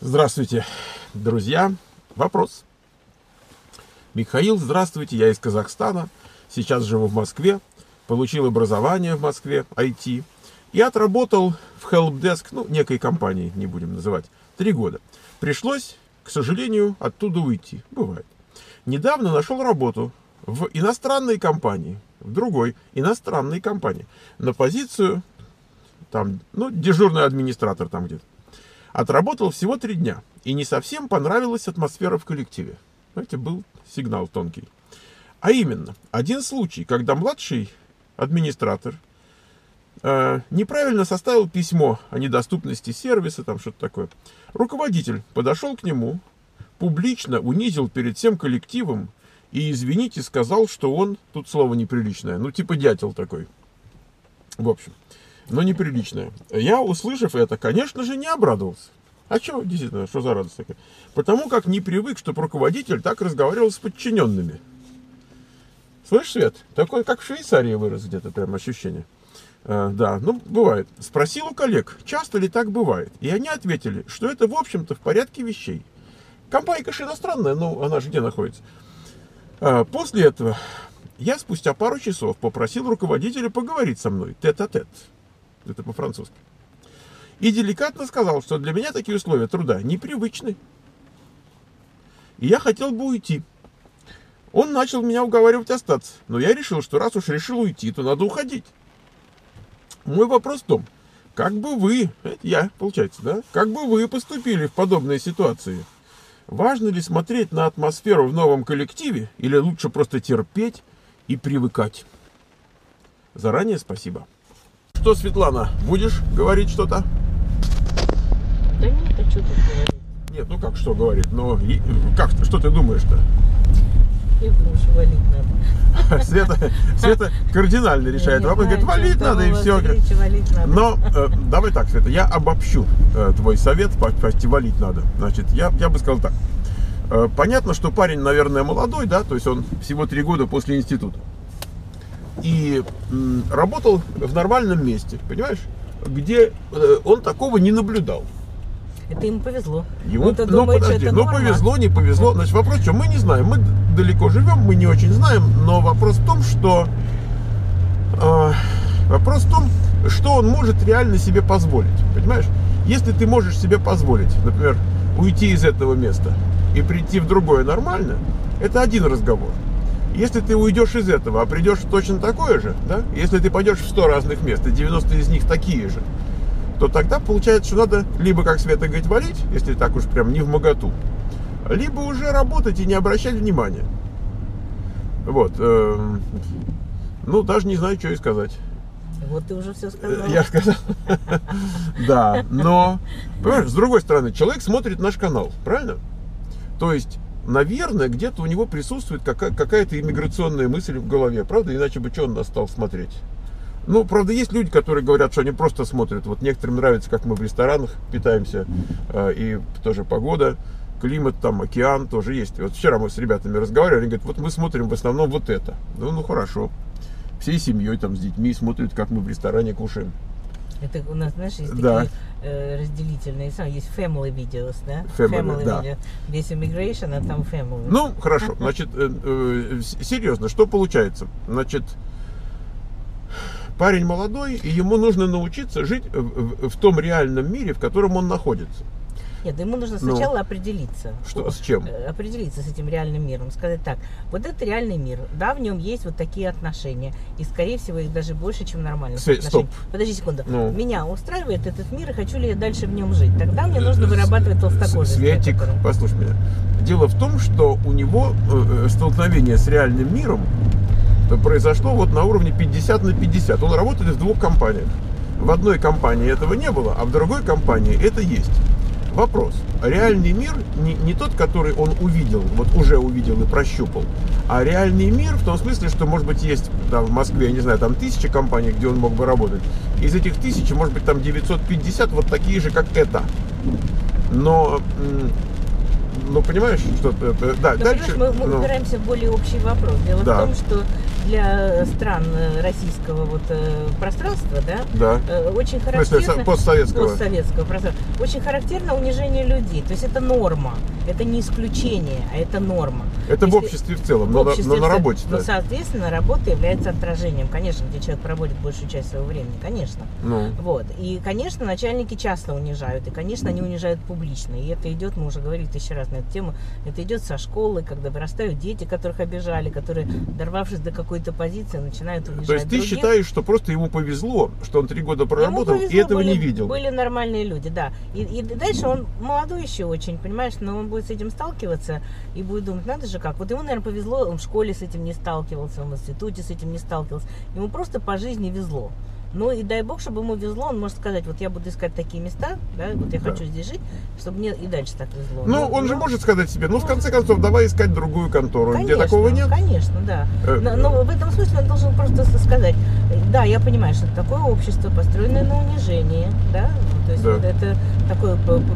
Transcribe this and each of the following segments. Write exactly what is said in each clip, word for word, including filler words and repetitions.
Здравствуйте, друзья. Вопрос. Михаил, здравствуйте, я из Казахстана. Сейчас живу в Москве. Получил образование в Москве, ай ти. И отработал в helpdesk, ну, некой компании, не будем называть, три года. Пришлось, к сожалению, оттуда уйти. Бывает. Недавно нашел работу в иностранной компании, в другой иностранной компании, на позицию, там, ну, дежурный администратор там где-то. Отработал всего три дня. И не совсем понравилась атмосфера в коллективе. Знаете, был сигнал тонкий. А именно, один случай, когда младший администратор э, неправильно составил письмо о недоступности сервиса, там что-то такое. Руководитель подошел к нему, публично унизил перед всем коллективом и, извините, сказал, что он, тут слово неприличное, ну типа дятел такой. В общем, но неприличное. Я, услышав это, конечно же, не обрадовался. А что, действительно, что за радость такая? Потому как не привык, чтобы руководитель так разговаривал с подчиненными. Слышь, Свет, такой, как в Швейцарии вырос где-то, прям ощущение. А, да, ну, бывает. Спросил у коллег, часто ли так бывает. И они ответили, что это, в общем-то, в порядке вещей. Компания, конечно, иностранная, но она же где находится? А, после этого я спустя пару часов попросил руководителя поговорить со мной, тет-а-тет. Это по-французски. И деликатно сказал, что для меня такие условия труда непривычны. И я хотел бы уйти. Он начал меня уговаривать остаться. Но я решил, что раз уж решил уйти, то надо уходить. Мой вопрос в том, как бы вы, это я, получается, да? Как бы вы поступили в подобной ситуации? Важно ли смотреть на атмосферу в новом коллективе, или лучше просто терпеть и привыкать? Заранее спасибо. Что, Светлана, будешь говорить что-то? Да нет, а что тут говорить? Нет, ну как что говорить? Но как, что ты думаешь-то? Я думаю, что валить надо. Света, Света кардинально решает вопрос. Говорит, валить надо и все. Но э, давай так, Света, я обобщу э, твой совет, почти валить надо. Значит, я, я бы сказал так. Э, понятно, что парень, наверное, молодой, да, то есть он всего три года после института. И м, работал в нормальном месте, понимаешь, где э, он такого не наблюдал. Это ему повезло. Ему, ну, думает, подожди, ну повезло, не повезло. Значит, вопрос в чем? Мы не знаем. Мы далеко живем, мы не очень знаем. Но вопрос в том, что э, вопрос в том, что он может реально себе позволить. Понимаешь? Если ты можешь себе позволить, например, уйти из этого места и прийти в другое нормально, это один разговор. Если ты уйдешь из этого, а придешь в точно такое же, да? Если ты пойдешь в сто разных мест, и девяносто из них такие же, то тогда получается, что надо либо, как Света говорит, валить, если так уж прям не вмоготу, либо уже работать и не обращать внимания. Вот. Э, ну, даже не знаю, что и сказать. Вот ты уже все сказал. Я сказал. Да, но, понимаешь, с другой стороны, человек смотрит наш канал, правильно? То есть, наверное, где-то у него присутствует какая-то иммиграционная мысль в голове, правда? Иначе бы что он нас стал смотреть? Ну, правда, есть люди, которые говорят, что они просто смотрят. Вот некоторым нравится, как мы в ресторанах питаемся, и тоже погода, климат, там, океан тоже есть. Вот вчера мы с ребятами разговаривали, они говорят, вот мы смотрим в основном вот это. Ну, ну хорошо. Всей семьей, там, с детьми смотрят, как мы в ресторане кушаем. Это у нас, знаешь, есть да. такие э, разделительные, есть family videos, да? Family, family да. Video. Здесь immigration, а там family. Ну, хорошо. Значит, э, э, серьезно, что получается? Значит, парень молодой, и ему нужно научиться жить в, в, в том реальном мире, в котором он находится. Нет, ему нужно сначала ну, определиться. Что, с чем? Определиться с этим реальным миром. Сказать так, вот это реальный мир, да, в нем есть вот такие отношения. И, скорее всего, их даже больше, чем нормальных Свет, отношений. Стоп. Подожди секунду. Ну. Меня устраивает этот мир, и хочу ли я дальше в нем жить. Тогда мне нужно вырабатывать толстокожесть. Светик, который... послушай меня. Дело в том, что у него э, столкновение с реальным миром произошло вот на уровне пятьдесят на пятьдесят. Он работает в двух компаниях. В одной компании этого не было, а в другой компании это есть. Вопрос. Реальный мир не, не тот, который он увидел, вот уже увидел и прощупал, а реальный мир в том смысле, что, может быть, есть там, в Москве, я не знаю, там тысяча компаний, где он мог бы работать. Из этих тысячи, может быть, там девятьсот пятьдесят вот такие же, как это. Но... Ну, понимаешь, что... Да, но, дальше... Мы, мы ну, упираемся в более общий вопрос. Дело да. в том, что для стран российского вот пространства, да, да. очень характерно... В смысле, постсоветского. Постсоветского пространства. Очень характерно унижение людей. То есть это норма. Это не исключение, а это норма. Это Если... в обществе в целом, в но, обществе но на работе. Но, соответственно, работа является отражением. Конечно, где человек проводит большую часть своего времени, конечно. Ну. Вот. И, конечно, начальники часто унижают. И, конечно, они унижают публично. И это идет, мы уже говорили тысячу раз на эту тему, это идет со школы, когда вырастают дети, которых обижали, которые, дорвавшись до какой-то позиции, начинают унижать То есть других. ты считаешь, что просто ему повезло, что он три года проработал повезло, и этого были, не видел? Были нормальные люди, да. И, и дальше он молодой еще очень, понимаешь, но он будет с этим сталкиваться и будет думать, надо же как. Вот ему, наверное, повезло, он в школе с этим не сталкивался, он в институте с этим не сталкивался. Ему просто по жизни везло. Ну и дай бог, чтобы ему везло, он может сказать, вот я буду искать такие места, да, вот я да. хочу здесь жить, чтобы мне и дальше так везло. Ну, но, он но... же может сказать себе, ну, в конце концов, давай искать другую контору, конечно, где такого нет. Конечно, да. Э, но, но в этом смысле он должен просто сказать, да, я понимаю, что это такое общество, построенное на унижении, да, то есть да. вот это такой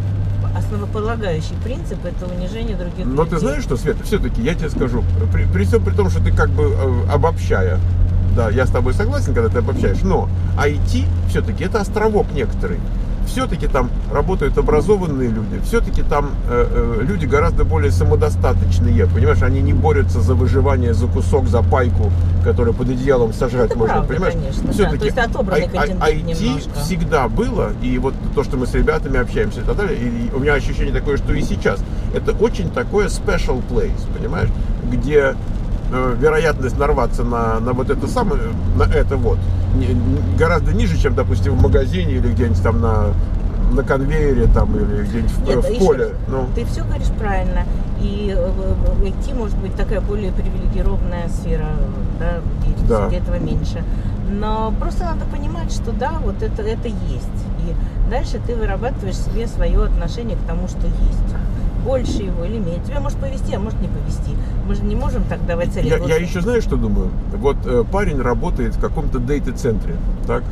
основополагающий принцип, это унижение других Но людей. ты знаешь что, Света, все-таки я тебе скажу, при, при всем при том, что ты как бы э, обобщая, да, я с тобой согласен, когда ты обобщаешь, но ай ти все-таки это островок некоторый. Все-таки там работают образованные люди, все-таки там э, э, люди гораздо более самодостаточные, понимаешь, они не борются за выживание, за кусок, за пайку, которую под одеялом сожрать это можно, правда, понимаешь? Конечно, все-таки да. То есть отобранный контингент ай ти немножко. всегда было, и вот то, что мы с ребятами общаемся и так далее, и у меня ощущение такое, что и сейчас, это очень такое special place, понимаешь, где вероятность нарваться на, на вот это самое, на это вот, не, не, гораздо ниже, чем, допустим, в магазине или где-нибудь там на, на конвейере там, или где-нибудь в, Нет, в поле. Ну. Ты все говоришь правильно. И ай ти может быть такая более привилегированная сфера, да, где, да. где этого меньше. Но просто надо понимать, что да, вот это, это есть. И дальше ты вырабатываешь себе свое отношение к тому, что есть. Больше его или меньше. Тебе может повезти, а может не повезти. Мы же не можем так давать цели. Я, вот... я еще знаю, что думаю. Вот э, парень работает в каком-то дейта-центре, так?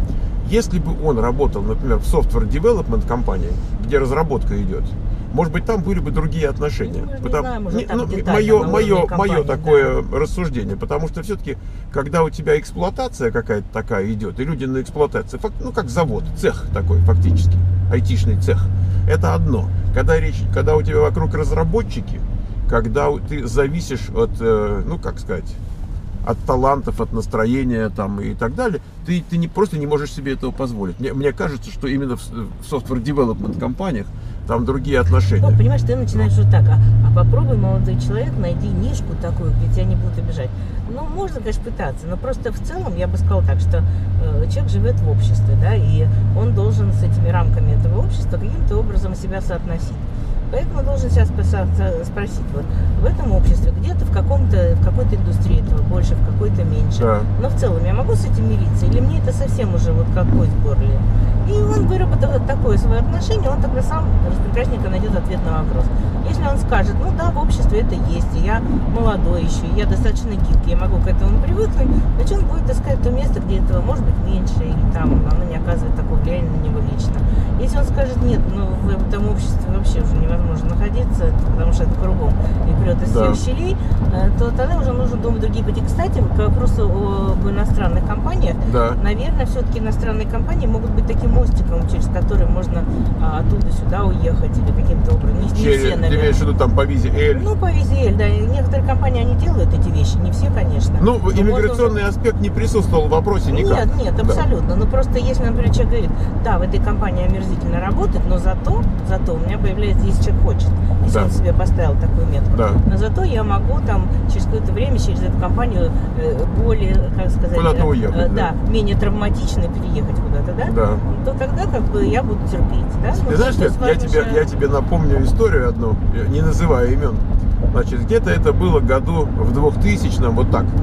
Если бы он работал, например, в software development компании, где разработка идет, может быть, там были бы другие отношения. Ну, потому, знаем, уже не, так ну, детально, мое, на мое, уровне компании, мое такое да. рассуждение, потому что все-таки, когда у тебя эксплуатация какая-то такая идет, и люди на эксплуатации, ну как завод, цех такой фактически, айтишный цех, это одно. Когда речь, когда у тебя вокруг разработчики, когда ты зависишь от, ну как сказать, от талантов, от настроения там и так далее, ты, ты не, просто не можешь себе этого позволить. Мне, мне кажется, что именно в, в software development компаниях там другие отношения. Ну, понимаешь, ты начинаешь вот так, а, а попробуй, молодой человек, найди нишку такую, где тебя не будут обижать. Ну, можно, конечно, пытаться, но просто в целом я бы сказала так, что э, человек живет в обществе, да, и он должен с этими рамками этого общества каким-то образом себя соотносить. Поэтому должен себя спросить, вот в этом обществе, где-то в каком-то, в какой-то индустрии этого больше, в какой-то меньше. Да. Но в целом я могу с этим мириться, или мне это совсем уже вот как кость в горле? И он выработал такое свое отношение, он тогда сам распрекрасненько найдет ответ на вопрос. Если он скажет, ну да, в обществе это есть, и я молодой еще, и я достаточно гибкий, я могу к этому привыкнуть, значит он будет искать то место, где этого может быть меньше, и там оно не оказывает такого влияния на него лично. Если он скажет, нет, ну в этом обществе вообще уже невозможно находиться, потому что это кругом и прет из да. всех щелей, то тогда уже нужно думать другие пути. Кстати, к вопросу об иностранных компаниях, да. наверное, все-таки иностранные компании могут быть таким мостиком, через который можно а, оттуда сюда уехать или каким-то образом. Не, не через, все, наверное. Ты имеешь в виду там по визе L? Ну, по визе L, да. Некоторые компании, они делают эти вещи, не все, конечно. Ну, но иммиграционный можно... аспект не присутствовал в вопросе никак. Нет, нет, абсолютно. Да. Ну, просто если, например, человек говорит, да, в этой компании омерзительно работать, но зато, зато у меня появляется, если человек хочет, если да. он себе поставил такую метку, да. но зато я могу там через какое-то время через эту компанию э, более, как сказать, куда-то уехать, э, да. да, менее травматично переехать куда-то, да? Да. То тогда как бы я буду терпеть, да? Ты ну, знаешь, Лет, я тебе, я тебе напомню историю одну, не называя имен. Значит, где-то это было году в двухтысячном, вот так.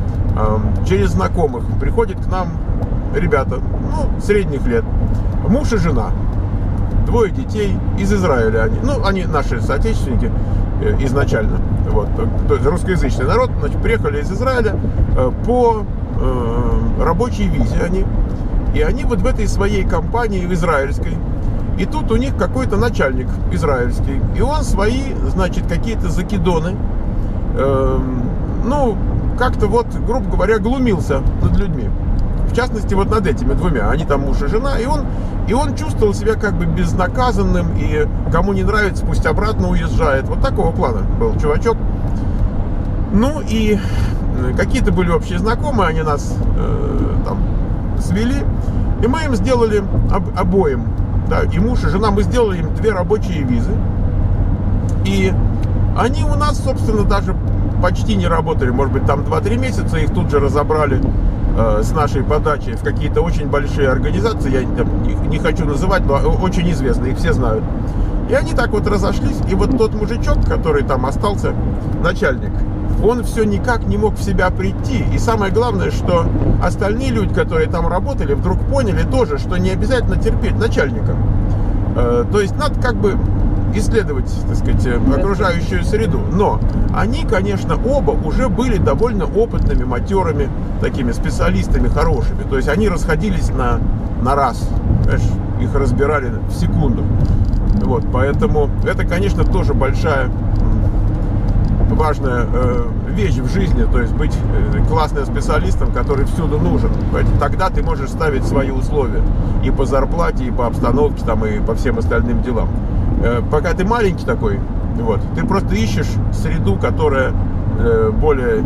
Через знакомых приходят к нам ребята, ну, средних лет, муж и жена, двое детей, из Израиля они, ну, они наши соотечественники изначально, вот, то есть русскоязычный народ, значит, приехали из Израиля по э, рабочей визе они, и они вот в этой своей компании, в израильской, и тут у них какой-то начальник израильский, и он свои, значит, какие-то закидоны, э, ну, как-то вот, грубо говоря, глумился над людьми. В частности, вот над этими двумя. Они там муж и жена, и он, и он чувствовал себя как бы безнаказанным, и кому не нравится, пусть обратно уезжает. Вот такого плана был чувачок. Ну и какие-то были общие знакомые, они нас э, там свели, и мы им сделали об, обоим, да, и муж, и жена, мы сделали им две рабочие визы. И они у нас, собственно, даже почти не работали, может быть, там два-три месяца, их тут же разобрали э, с нашей подачи в какие-то очень большие организации, я там, не, не хочу называть, но очень известные, их все знают. И они так вот разошлись, и вот тот мужичок, который там остался, начальник, он все никак не мог в себя прийти. И самое главное, что остальные люди, которые там работали, вдруг поняли тоже, что не обязательно терпеть начальника. Э, то есть надо как бы исследовать, так сказать, окружающую среду. Но они, конечно, оба уже были довольно опытными, матерыми, такими специалистами хорошими. То есть они расходились на, на раз. Понимаешь, их разбирали в секунду. Вот, поэтому это, конечно, тоже большая важная э, вещь в жизни, то есть быть э, классным специалистом, который всюду нужен. Тогда ты можешь ставить свои условия и по зарплате, и по обстановке, там, и по всем остальным делам. Э, пока ты маленький такой, вот, ты просто ищешь среду, которая э, более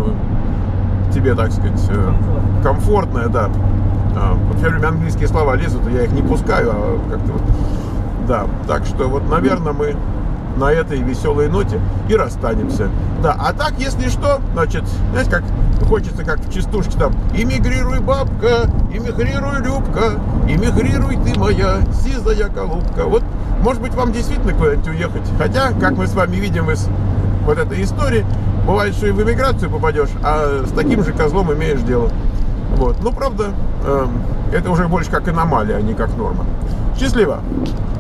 э, тебе, так сказать, э, комфортная, да. А, все время английские слова лезут, я их не пускаю, а как-то вот, да. Так что вот, наверное, мы на этой веселой ноте и расстанемся. Да, а так, если что, значит, знаете, как хочется, как в частушке там: «Эмигрируй, бабка, эмигрируй, Любка, эмигрируй ты, моя сизая голубка». Вот, может быть, вам действительно куда-нибудь уехать. Хотя, как мы с вами видим из вот этой истории, бывает, что и в эмиграцию попадешь, а с таким же козлом имеешь дело. Вот, ну, правда, э, это уже больше как аномалия, а не как норма. Счастливо!